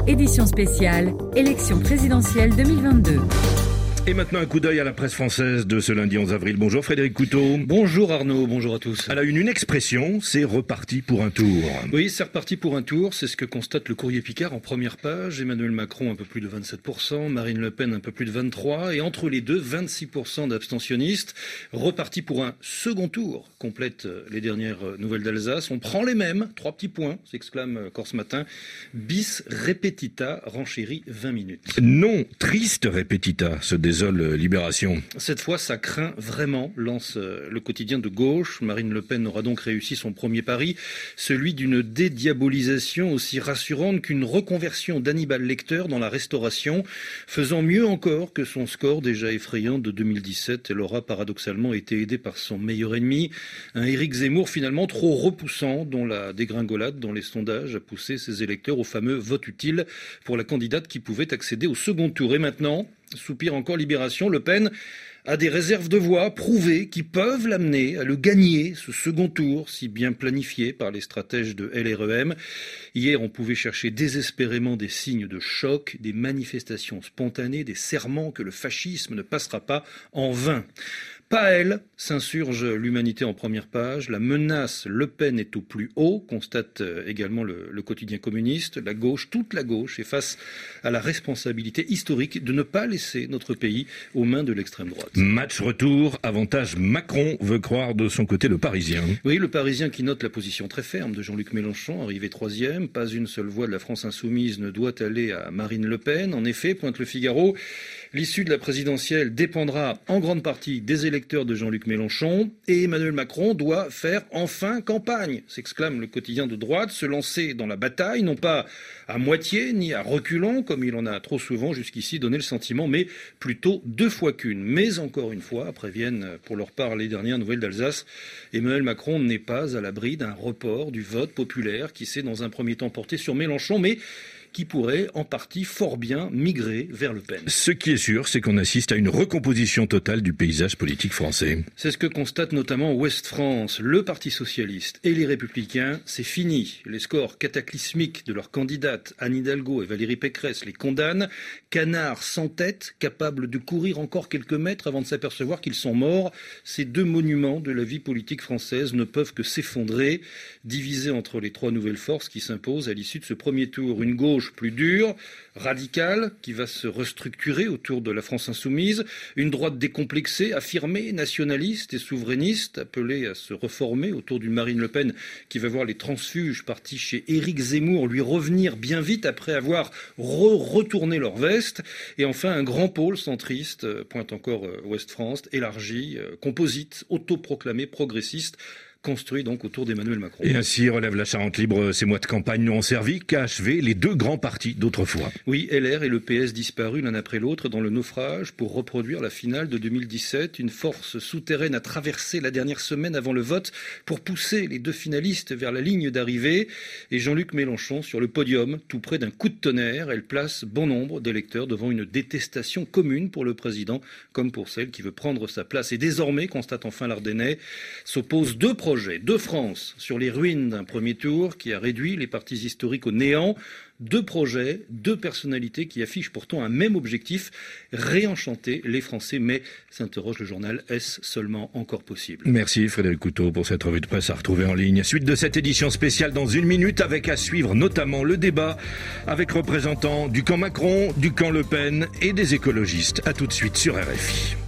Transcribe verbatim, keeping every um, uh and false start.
édition spéciale, élection présidentielle deux mille vingt-deux. Et maintenant un coup d'œil à la presse française de ce lundi onze avril. Bonjour Frédéric Couteau. Bonjour Arnaud, bonjour à tous. À la une, une expression, c'est reparti pour un tour. Oui, c'est reparti pour un tour, c'est ce que constate le Courrier Picard en première page. Emmanuel Macron un peu plus de vingt-sept pour cent, Marine Le Pen un peu plus de vingt-trois pour cent, et entre les deux, vingt-six pour cent d'abstentionnistes. Reparti pour un second tour, complète les dernières nouvelles d'Alsace. On prend les mêmes, trois petits points, s'exclame encore ce matin. Bis repetita, renchérit vingt minutes. Non, triste repetita, se désole Libération. Cette fois, ça craint vraiment, lance le quotidien de gauche. Marine Le Pen aura donc réussi son premier pari, celui d'une dédiabolisation aussi rassurante qu'une reconversion d'Hannibal Lecter dans la restauration, faisant mieux encore que son score déjà effrayant de deux mille dix-sept. Elle aura paradoxalement été aidée par son meilleur ennemi, un Éric Zemmour finalement trop repoussant, dont la dégringolade dans les sondages a poussé ses électeurs au fameux vote utile pour la candidate qui pouvait accéder au second tour. Et maintenant, soupire encore Libération, Le Pen a des réserves de voix prouvées qui peuvent l'amener à le gagner, ce second tour, si bien planifié par les stratèges de L R E M. Hier, on pouvait chercher désespérément des signes de choc, des manifestations spontanées, des serments que le fascisme ne passera pas en vain. Pas elle, s'insurge l'Humanité en première page. La menace Le Pen est au plus haut, constate également le, le quotidien communiste. La gauche, toute la gauche, est face à la responsabilité historique de ne pas laisser notre pays aux mains de l'extrême droite. Match retour, avantage Macron, veut croire de son côté le Parisien. Oui, le Parisien qui note la position très ferme de Jean-Luc Mélenchon, arrivé troisième. Pas une seule voix de la France insoumise ne doit aller à Marine Le Pen. En effet, pointe le Figaro, l'issue de la présidentielle dépendra en grande partie des électeurs de Jean-Luc Mélenchon, et Emmanuel Macron doit faire enfin campagne, s'exclame le quotidien de droite, se lancer dans la bataille, non pas à moitié ni à reculons, comme il en a trop souvent jusqu'ici donné le sentiment, mais plutôt deux fois qu'une. Mais encore une fois, préviennent pour leur part les dernières nouvelles d'Alsace, Emmanuel Macron n'est pas à l'abri d'un report du vote populaire qui s'est dans un premier temps porté sur Mélenchon, mais qui pourrait en partie fort bien migrer vers Le Pen. Ce qui est sûr, c'est qu'on assiste à une recomposition totale du paysage politique français. C'est ce que constate notamment Ouest France. Le Parti socialiste et les Républicains, c'est fini. Les scores cataclysmiques de leurs candidates Anne Hidalgo et Valérie Pécresse les condamnent. Canards sans tête, capables de courir encore quelques mètres avant de s'apercevoir qu'ils sont morts. Ces deux monuments de la vie politique française ne peuvent que s'effondrer, divisés entre les trois nouvelles forces qui s'imposent à l'issue de ce premier tour. Une gauche plus dure, radicale, qui va se restructurer autour de la France insoumise, une droite décomplexée, affirmée, nationaliste et souverainiste, appelée à se reformer autour d'une Marine Le Pen qui va voir les transfuges partis chez Éric Zemmour lui revenir bien vite après avoir re-retourné leur veste, et enfin un grand pôle centriste, pointe encore Ouest France, élargi, composite, autoproclamé, progressiste, construit donc autour d'Emmanuel Macron. Et ainsi relève la Charente libre, ces mois de campagne n'ont servi qu'à achever les deux grands partis d'autrefois. Oui, L R et le P S disparus l'un après l'autre dans le naufrage pour reproduire la finale de deux mille dix-sept. Une force souterraine a traversé la dernière semaine avant le vote pour pousser les deux finalistes vers la ligne d'arrivée. Et Jean-Luc Mélenchon sur le podium, tout près d'un coup de tonnerre. Elle place bon nombre d'électeurs devant une détestation commune pour le président comme pour celle qui veut prendre sa place. Et désormais, constate enfin l'Ardennais, s'opposent deux projets. Deux France sur les ruines d'un premier tour qui a réduit les partis historiques au néant. Deux projets, deux personnalités qui affichent pourtant un même objectif, réenchanter les Français. Mais, s'interroge le journal, est-ce seulement encore possible ? Merci Frédéric Couteau pour cette revue de presse à retrouver en ligne. Suite de cette édition spéciale dans une minute avec à suivre notamment le débat avec représentants du camp Macron, du camp Le Pen et des écologistes. À tout de suite sur R F I.